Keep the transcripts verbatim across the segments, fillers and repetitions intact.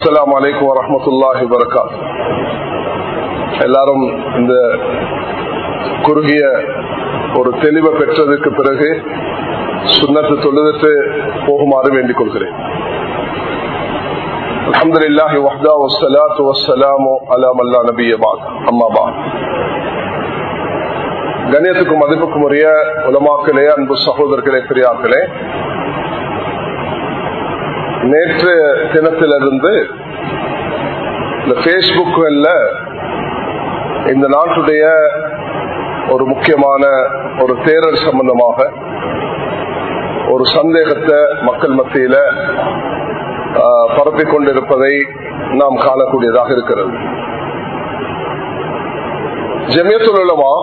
அஸ்ஸலாமு அலைக்கும் வரஹ்மத்துல்லாஹி வபரகாத்துஹு. எல்லாரும் இந்த குறுகிய ஒரு தெளிவை பெற்றதற்கு பிறகு சுன்னத்து தொழுதுட்டு போகுமாறு வேண்டிக் கொள்கிறேன். அல்ஹம்துலில்லாஹி வஹ்தஹு வஸ்ஸலாத்து வஸ்ஸலாமு அலா மன் லா நபிய்ய பஅத். அம்மா பஅத். கண்ணியத்துக்கும் மதிப்புக்கும் உரிய உலமாக்களே, அன்பு சகோதரர்களே, பெரியார்களே, நேற்று தினத்திலிருந்து இந்த பேஸ்புக்ல இந்த நாட்டுடைய ஒரு முக்கியமான ஒரு தேர்தல் சம்பந்தமாக ஒரு சந்தேகத்தை மக்கள் மத்தியில பரப்பிக் கொண்டிருப்பதை நாம் காணக்கூடியதாக இருக்கிறது. ஜமியத்துல் உலமா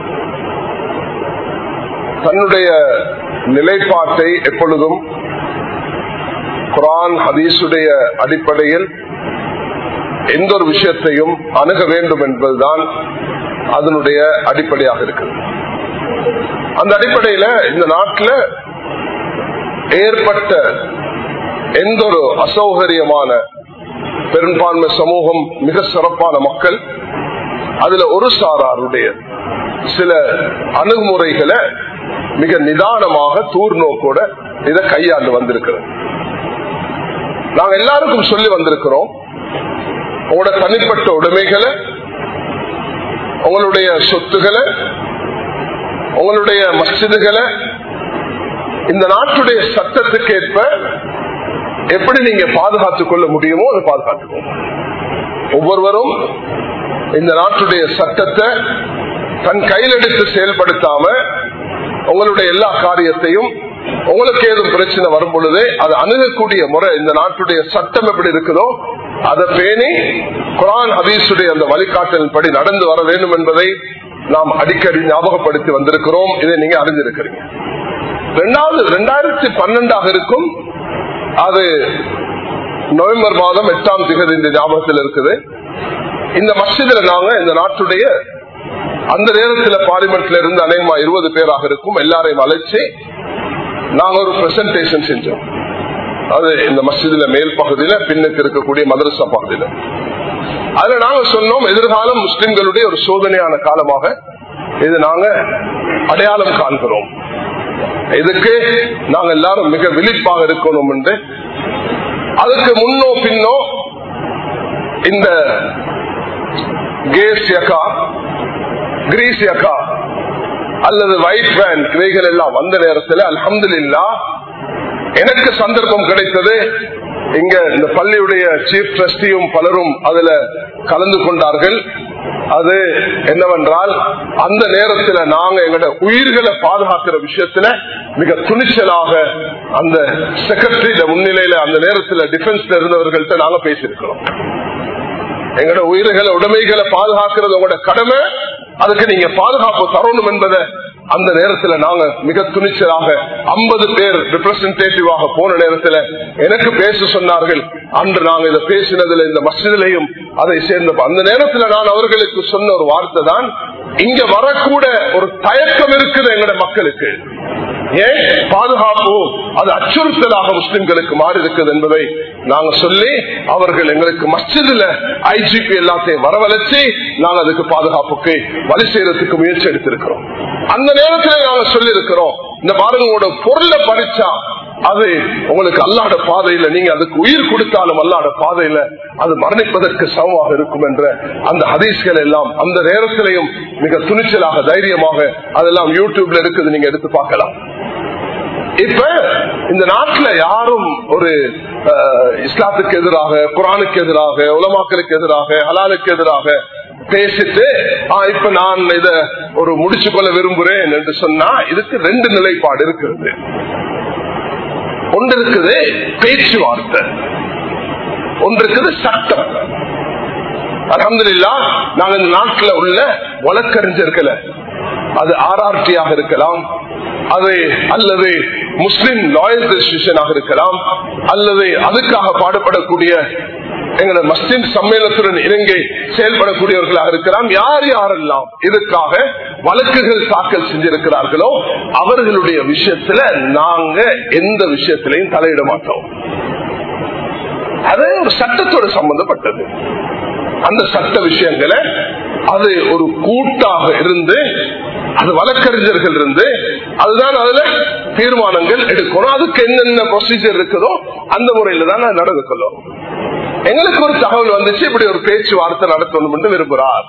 தன்னுடைய நிலைப்பாட்டை எப்பொழுதும் குர்ஆன் ஹதீஸுடைய அடிப்படையில் எந்த ஒரு விஷயத்தையும் அணுக வேண்டும் என்பதுதான் அதனுடைய அடிப்படையாக இருக்கு. அந்த அடிப்படையில் இந்த நாட்டில் ஏற்பட்ட எந்த ஒரு அசௌகரியமான பெரும்பான்மை சமூகம், மிக சிறப்பான மக்கள், அதுல ஒரு சாராருடைய சில அணுகுமுறைகளை மிக நிதானமாக தூர்நோக்கோட இதை கையாண்டு வந்திருக்கிறது. நாங்க எல்லாருக்கும் சொல்லி வந்திருக்கிறோம், உங்களோட தனிப்பட்ட உடைமைகளை, உங்களுடைய சொத்துக்களை, உங்களுடைய மஸ்ஜிதுகளை இந்த நாட்டுடைய சட்டத்துக்கு ஏற்ப எப்படி நீங்க பாதுகாத்துக் கொள்ள முடியுமோ அதை பாதுகாத்துக்கோங்க. ஒவ்வொருவரும் இந்த நாட்டுடைய சட்டத்தை தன் கையில் எடுத்து செயல்படுத்தாம உங்களுடைய எல்லா காரியத்தையும் உங்களுக்கு ஏதும் பிரச்சனை வரும் பொழுது அது அணுகக்கூடிய முறை, இந்த நாட்டுடைய சட்டம் எப்படி இருக்குதோ அதை பேணி குர்ஆன் ஹதீஸுடைய அந்த வழிகாட்டலின் படி நடந்து வர வேண்டும் என்பதை நாம் அடிக்கடி ஞாபகப்படுத்தி வந்திருக்கிறோம். இதை நீங்க அறிஞ்சிருக்கிறீங்க. ரெண்டாவது ரெண்டாயிரத்தி பன்னெண்டாக இருக்கும், அது நவம்பர் மாதம் எட்டாம் திகதி இந்த ஞாபகத்தில் இருக்குது. இந்த மஸ்ஜிதுல நாங்க இந்த நாட்டுடைய அந்த நேரத்தில் பார்லிமெண்ட்ல இருந்து அநேகமா இருபது பேராக இருக்கும் எல்லாரையும் அழைச்சி நாங்க ஒரு பிரசன்டேஷன் செஞ்சோம். அது இந்த மஸ்ஜிதுல மேல் பகுதியில, பின்னுக்கு இருக்கக்கூடிய மதரசா பகுதியில. அதுல நாங்க சொன்னோம், எதிர்காலம் முஸ்லிம்களுடைய ஒரு சோதனையான காலமாக இது நாங்க அடையாளம் காண்கிறோம். இதுக்கு நாங்க எல்லாரும் மிக விழிப்பாக இருக்கணும் என்று. அதுக்கு முன்னோ பின்னோ இந்த கேஸ் யக்கா, கிரீஸ் யக்கா அல்லது ஒயிட் வேன் இவைகள் எல்லாம் வந்த நேரத்தில் அல்ஹம்துலில்லாஹ் எனக்கு சந்தர்ப்பம் கிடைத்தது. இங்க இந்த பள்ளியுடைய சீஃப் ட்ரஸ்டியும் பலரும் அதுல கலந்து கொண்டார்கள். அது என்னவென்றால், அந்த நேரத்தில் நாங்க எங்களோட உயிர்களை பாதுகாக்கிற விஷயத்துல மிக துணிச்சலாக அந்த செக்ரட்டரி முன்னிலையில அந்த நேரத்தில் டிஃபென்ஸ்ல இருந்தவர்கள்ட்ட நாங்க பேசியிருக்கிறோம். எங்களோட உயிர்களை, உடைமைகளை பாதுகாக்கிறது உங்களோட கடமை, அதுக்கு நீங்க பாதுகாப்பு தரணும் என்பதை அந்த நேரத்தில் நாங்க மிக துணிச்சலாக ஐம்பது பேர் ரெப்ரசன்டேட்டிவாக போன நேரத்தில் எனக்கு பேச சொன்னார்கள். அன்று நாங்க இதை பேசினதுல இந்த மஸ்ஜிதிலையும் அதை சேர்ந்த அந்த நேரத்தில் நான் அவர்களுக்கு சொன்ன ஒரு வார்த்தை தான், இங்க வரக்கூட ஒரு தயக்கம் இருக்குது எங்களோட மக்களுக்கு. ஏன் பாதுகாப்பு அது அச்சுறுத்தலாக முஸ்லிம்களுக்கு மாறி இருக்குது என்பதை நாங்க சொல்லி அவர்கள் எங்களுக்கு மஸ்ஜிதுல ஐஜிபி எல்லாத்தையும் வரவழைச்சு நாங்க அதுக்கு பாதுகாப்புக்கு வழி செய்யறதுக்கு முயற்சி எடுத்திருக்கிறோம். அந்த நேரத்தில் நாங்க சொல்லி இருக்கிறோம், இந்த பாருங்களோட பொருளை பறிச்சா அது உங்களுக்கு அல்லாஹ்வுடைய பாதையில, நீங்க அதுக்கு உயிர் கொடுத்தாலும் அல்லாஹ்வுடைய பாதையில அது மரணிப்பதற்கு சமமாக இருக்கும் என்ற அந்த ஹதீஸ்கள் எல்லாம் அந்த நேரத்திலையும் மிக துணிச்சலாக, தைரியமாக அதெல்லாம் யூடியூப்ல இருக்குது, நீங்க எடுத்து பார்க்கலாம். இப்ப இந்த நாட்டுல யாரும் ஒரு இஸ்லாத்துக்கு எதிராக, குர்ஆனுக்கு எதிராக, உலமாக்களுக்கு எதிராக, ஹலாலுக்கு எதிராக பேசிட்டு இப்ப நான் இத ஒரு முடிச்சு கொள்ள விரும்புறேன் என்று சொன்னா இதுக்கு ரெண்டு நிலைப்பாடு இருக்கிறது. ஒன்று இருக்குது பேச்சுவார்த்தை, ஒன்று இருக்குது சட்டம். அல்ஹம்துலில்லாஹ் நாங்க இந்த நாட்டில் உள்ள வழக்கறிஞர்களை, அது ஆர்ஆர்டியாக இருக்கலாம், அது அல்லது முஸ்லிம் லாயர் அசோசியேஷனாக இருக்கலாம், அல்லது அதுக்காக பாடுபடக்கூடிய எங்களோட மஸ்ஜித் சம்மேளனத்துடன் இணங்கி செயல்படக்கூடியவர்களாக இருக்கலாம். யார் யாரெல்லாம் இதுக்காக வழக்குகள் தாக்கல் செஞ்சிருக்கிறார்களோ அவர்களுடைய விஷயத்துல நாங்க எந்த விஷயத்திலையும் தலையிட மாட்டோம். அது ஒரு சட்டத்தோடு சம்பந்தப்பட்டது. அந்த சட்ட விஷயங்களை அது ஒரு கூட்டாக இருந்து, அது வழக்கறிஞர்கள் இருந்து அதுதான் அதுல தீர்மானங்கள் எடுக்கணும். அதுக்கு என்னென்ன ப்ரொசீஜர் இருக்குதோ அந்த முறையில தான் நடந்து கொள்ளும். எங்களுக்கு ஒரு தகவல் வந்துச்சு, இப்படி ஒரு பேச்சுவார்த்தை நடத்தணும் என்று விரும்புகிறார்.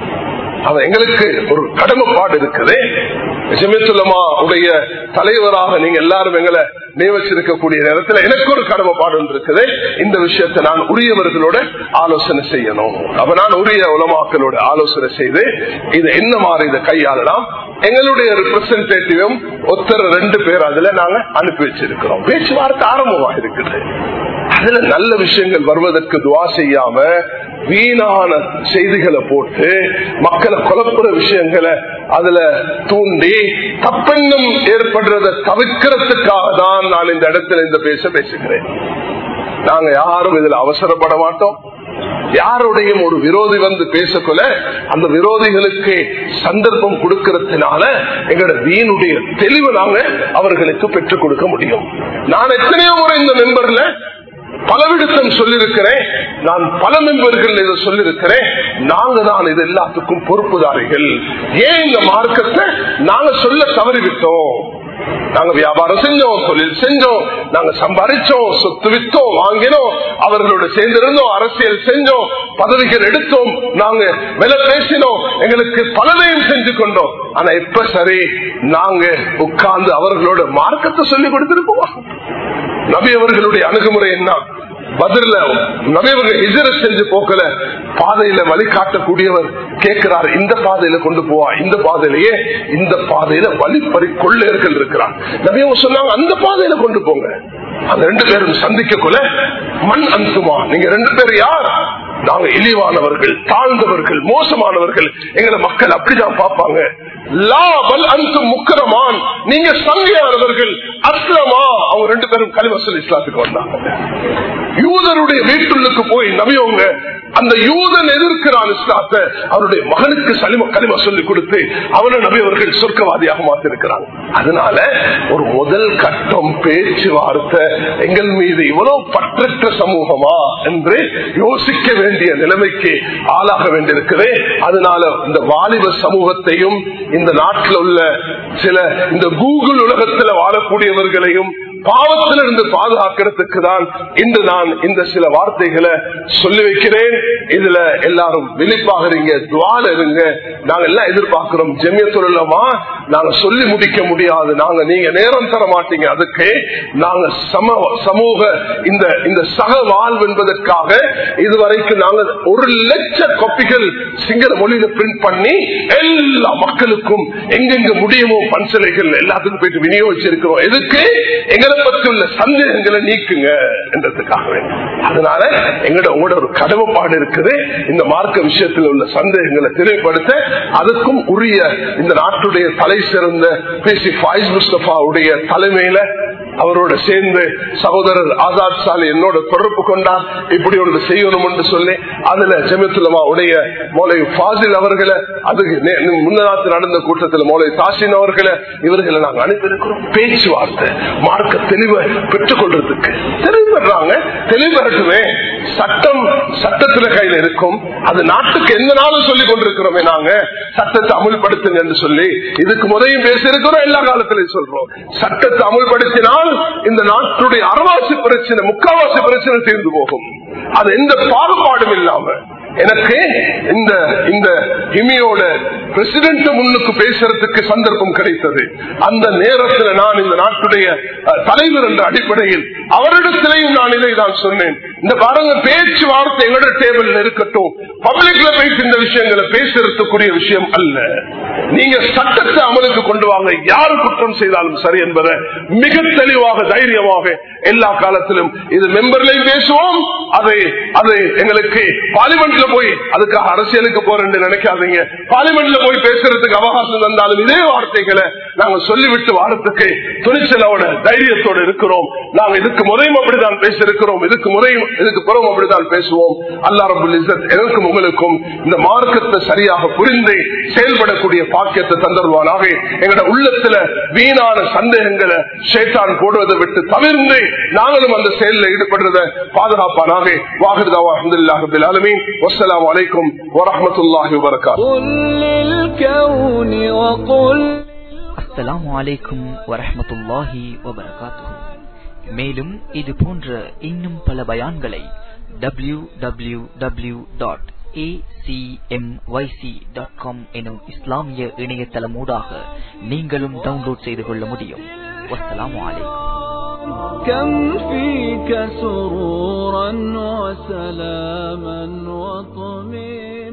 அவன் எங்களுக்கு ஒரு கடமைப்பாடு இருக்குது. ஜமியத்துல்லமா உடைய தலைவராக நீங்க எல்லாரும் எங்களை நியமிச்சிருக்கக்கூடிய நேரத்தில் எனக்கு ஒரு கடமைப்பாடு இருக்குது. இந்த விஷயத்தை நான் உரியவர்களோட ஆலோசனை செய்யணும். அப்ப நான் உரிய உலமாக்களோட ஆலோசனை செய்து இது என்ன மாதிரி இதை கையாளலாம். எங்களுடைய ரெப்ரசன்டேட்டிவும் ஒருத்தர் ரெண்டு பேர் அதுல நாங்க அனுப்பி வச்சிருக்கிறோம். பேச்சுவார்த்தை ஆரம்பமாக இருக்குது. அதுல நல்ல விஷயங்கள் வருவதற்கு துவா செய்யாம வீணான செய்திகளை போட்டு மக்களை குழப்புற விஷயங்களை அதுல தூண்டி தப்பெண்ணம் ஏற்படுறதை தவிர்க்கிறதுக்காக தான் நான் இந்த இடத்துல இந்த பேச பேசுகிறேன். நாங்க யாரும் இதுல அவசரப்பட மாட்டோம். யாருடையும் ஒரு விரோதி வந்து பேசக்கொள்ள அந்த விரோதிகளுக்கு சந்தர்ப்பம் கொடுக்கறதுனால எங்களோட வீணுடைய தெளிவு நாங்க அவர்களுக்கு பெற்றுக் கொடுக்க முடியும். நான் எத்தனையோ முறை இந்த மெம்பர்ல பலவிடத்தம் சொல்லிருக்கிறேன், நான் பல மெம்பர்கள் இதை சொல்லிருக்கிறேன். நாங்க தான் இது எல்லாத்துக்கும் பொறுப்புதாரிகள். ஏன் இந்த மார்க்கத்தை நாங்க சொல்ல தவறிவிட்டோம்? நாங்க வியாபாரம் செஞ்சோம், தொழில் செஞ்சோம், நாங்க சம்பாதிச்சோம், சொத்து வித்தோம், வாங்கினோம், அவர்களோட சேர்ந்திருந்தோம், அரசியல் செஞ்சோம், பதவிகள் எடுத்தோம், நாங்க விலை பேசினோம், எங்களுக்கு பலதையும் செஞ்சு கொண்டோம். ஆனா இப்ப சரி நாங்க உட்கார்ந்து அவர்களோட மார்க்கத்தை சொல்லி கொடுத்திருப்போம். நபி அவர்களுடைய அணுகுமுறை என்ன? பதில நபியவர்கள் ஹிஜ்ரத் செஞ்சு போக்கல பாதையில வழிகாட்டக்கூடியவர் கேட்கிறார், இந்த பாதையில கொண்டு போவா, இந்த பாதையிலேயே இந்த பாதையில வழிப்பறி கொள்ளையர்கள் இருக்கிறார். நபியவங்க சொன்னாங்க அந்த பாதையில கொண்டு போங்க. அந்த ரெண்டு பேரும் சந்திக்க கொள்ள மண் அந்துமா, நீங்க ரெண்டு பேரும் யார்? நாங்க இழிவானவர்கள், தாழ்ந்தவர்கள், மோசமானவர்கள். எங்களை மக்கள் அப்படிதான் பார்ப்பாங்க. லாபல் அந்து முக்கரமான், நீங்க சங்கையானவர்கள். அஸ்லமா, அவங்க ரெண்டு பேரும் கலிமசல் இஸ்லாத்துக்கு வந்தாங்க. யூதருடைய வீட்டுள்ளுக்கு போய் நபியவங்க அந்த யூதன் எதிர்க்கிறான் இஸ்லாத்தை, அவருடைய மகனுக்கு சலிம கலிமா சொல்லி கொடுத்து அவனை நபி அவர்கள் சொர்க்கவாதியாக மாற்றிருக்கிறாங்க. அதனால ஒரு முதல் கட்டம் பேச்சுவார்த்தை எங்கள் மீது இவ்வளவு பற்றற்ற சமூகமா என்று யோசிக்க வேண்டிய நிலைமைக்கு ஆளாக வேண்டியிருக்குது. அதனால இந்த வாலிப சமூகத்தையும் இந்த நாட்டில் உள்ள சில இந்த கூகுள் உலகத்தில் வாழக்கூடியவர்களையும் பாவத்திலிருந்து பாதுகாக்கிறதுக்கு தான் இன்று நான் இந்த சில வார்த்தைகளை சொல்லி வைக்கிறேன். இதுல எல்லாரும் விழிப்பாகிறீங்க, துவால இருங்க. நாங்க எல்லாம் எதிர்பார்க்கிறோம். ஜமியத்துல் உலமா நாங்க சொல்லி முடிக்க முடியாது, நாங்க நீங்க நேரம் தர மாட்டீங்க. அதுக்கு நாங்க சம சமூக இந்த இந்த சக வாழ்வு என்பதற்காக இதுவரைக்கும் நாங்க ஒரு லட்ச காப்பிகள் சிங்கள மொழியில பிரிண்ட் பண்ணி எல்லா மக்களுக்கும் எங்கெங்க முடியுமோ பன்சலைகள் எல்லாத்துக்கும் போயிட்டு விநியோகிச்சிருக்கிறோம். எதுக்கு? எங்களை பற்றி உள்ள சந்தேகங்களை நீக்குங்க என்றதுக்காக. அதனால எங்களோட உங்களோட ஒரு கடமைப்பாடு இருக்குது. இந்த மார்க்க விஷயத்தில் உள்ள சந்தேகங்களை தெளிவுபடுத்த அதுக்கும் உரிய இந்த நாட்டுடைய தலை சிறந்த பேசி ஃபாயிஸ் முஸ்தபாவுடைய தலைமையில அவரோட சேர்ந்து சகோதரர் ஆசாத் சாலி என்னோட தொடர்பு கொண்டார். இப்படி ஒன்று செய்யணும் என்று சொல்லி அதுல ஜமியத்துல்லமா உடைய மௌலை ஃபாசில் அவர்களை, அதுக்கு முன்னதாத்து நடந்த கூட்டத்தில் மௌலை தாசின் அவர்களை, இவர்களை நாங்கள் அனுப்பியிருக்கிறோம். பேச்சுவார்த்தை மார்க்க தெளிவை பெற்றுக் கொள்றதுக்கு தெளிவு பெறாங்க. தெளிவு பெறட்டுமே. சட்டம் சட்டத்துல கையில இருக்கும். அது நாட்டுக்கு எந்த நாளும் சொல்லிக் கொண்டிருக்கிறோமே நாங்க சட்டத்தை அமுல்படுத்துங்க என்று சொல்லி இதுக்கு முறையும் பேசியிருக்கிறோம். எல்லா காலத்திலையும் சொல்றோம், சட்டத்தை அமுல்படுத்தினால் இந்த நாட்டுடைய அறவாசி பிரச்சனை, முக்காவாசி பிரச்சனை தீர்ந்து போகும். அது எந்த பாகுபாடும் இல்லாம எனக்கு இந்த இந்த இமியோட பிரசிடென்ட் முன்னுக்கு பேசுறதுக்கு சந்தர்ப்பம் கிடைத்தது. அந்த நேரத்தில் நான் இந்த நாட்டுடைய தலைவர் என்ற அடிப்படையில் அவரிடத்திலையும் நான் இதை தான் சொன்னேன். இந்த பாருங்க, பேச்சுவார்த்தை எங்களோட டேபிள் இருக்கட்டும், பப்ளிக்ல போயிட்டு இந்த விஷயங்களை பேசுறதுக்குரிய விஷயம் அல்ல. நீங்க சட்டத்தை அமலுக்கு கொண்டு வாங்க, யாரு குற்றம் செய்தாலும் சரி என்பதை மிக தெளிவாக தைரியமாக எல்லா காலத்திலும் இது மெம்பர்லையும் பேசுவோம். அதை அதை எங்களுக்கு பார்லிமெண்ட்ல போய் அதுக்காக அரசியலுக்கு போறேன்னு நினைக்காதீங்க. பார்லிமெண்ட்ல போய் பேசுறதுக்கு அவகாசம் தந்தாலும் இதே வார்த்தைகளை நாங்க சொல்லிவிட்டு வாரத்துக்கு துணிச்சலோட தைரியத்தோடு இருக்கிறோம். நாங்க இதுக்கு முறையும் அப்படித்தான் பேசிருக்கிறோம், இதுக்கு முறையும் இதுக்கு புறம் அப்படித்தான் பேசுவோம். அல்லாஹ் ரப்பல் இஸ்ஸத் எனக்கும் உங்களுக்கும் இந்த மார்க்கத்தை சரியாக புரிந்து செயல்படக்கூடிய பாக்கியத்தை தந்தருவானாக. எங்களோட உள்ளத்துல வீணான சந்தேகங்களை ஷைத்தான் போடுவதை விட்டு தவிர்த்து நாங்களும் அந்த செயலில் ஈடுபடுறத பாதுகாப்பானாக. வாஹிர் தஅவா அல்ஹம்துலில்லாஹி ரப்பில் ஆலமீன். வஸ்ஸலாமு அலைக்கும் வரஹ்மத்துல்லாஹி வபரகாத்துஹு. அஸ்ஸலாமு அலைக்கும் வரஹ்மத்துல்லாஹி வபரகாத்துஹு. மேலும் இது போன்ற இன்னும் பல பயான்களை W W W dot A C M Y C dot com எனும் இஸ்லாமிய இணையதளமூடாக நீங்களும் டவுன்லோட் செய்து கொள்ள முடியும். வஸ்ஸலாமு அலைக்கும். كم فيك سرورا وسلاما وطمئنا